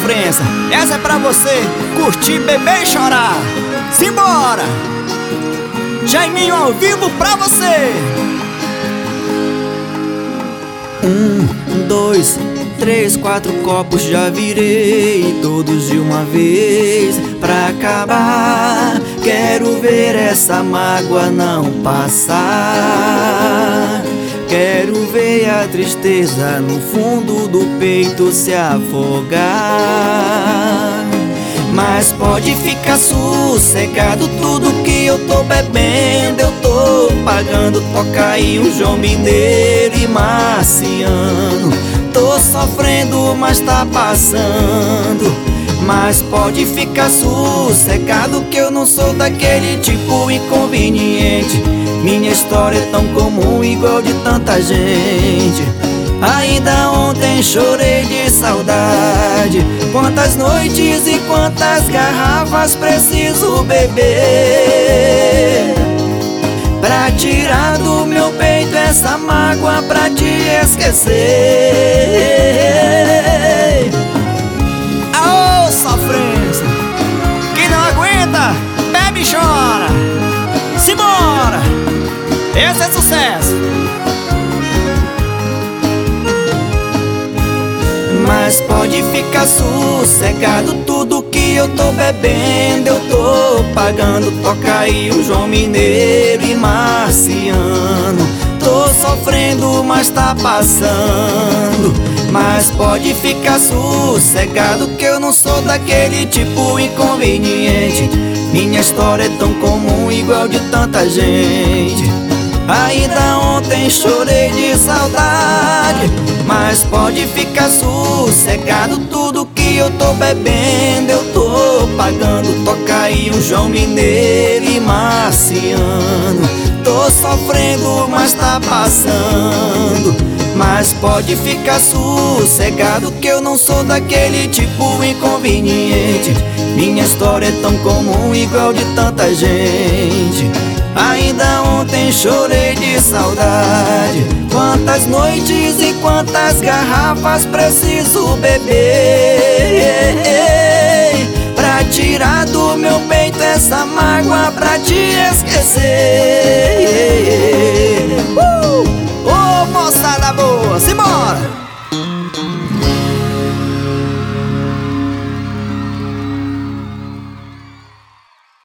sofrência, essa é pra você curtir, beber e chorar. Simbora! Jaiminho ao vivo pra você. 1, 2, 3, 4 copos já virei, todos de uma vez pra acabar. Quero ver essa mágoa não passar. Quero ver a tristeza no fundo do peito se afogar. Mas pode ficar sossegado, tudo que eu tô bebendo eu tô pagando. Toca aí um João Mineiro e Marciano. Tô sofrendo, mas tá passando. Mas pode ficar sossegado que eu não sou daquele tipo inconveniente. Minha história é tão comum, igual de tanta gente. Ainda ontem chorei de saudade. Quantas noites e quantas garrafas preciso beber pra tirar do meu peito essa mágoa, pra te esquecer. Aô, sofrência! Quem não aguenta, bebe e chora. Simbora! Esse é sucesso! Mas pode ficar sossegado, tudo que eu tô bebendo eu tô pagando. Toca aí o João Mineiro e Marciano. Tô sofrendo, mas tá passando. Mas pode ficar sossegado que eu não sou daquele tipo inconveniente. Minha história é tão comum, igual de tanta gente. Ainda ontem chorei de saudade. Mas pode ficar sossegado, tudo que eu tô bebendo eu tô pagando. Toca aí um João Mineiro e Marciano. Tô sofrendo, mas tá passando. Mas pode ficar sossegado que eu não sou daquele tipo inconveniente. Minha história é tão comum, igual de tanta gente. Ainda ontem chorei de saudade. Quantas noites e quantas garrafas preciso beber pra tirar do meu peito essa mágoa, pra te esquecer. Ô, moçada boa, simbora!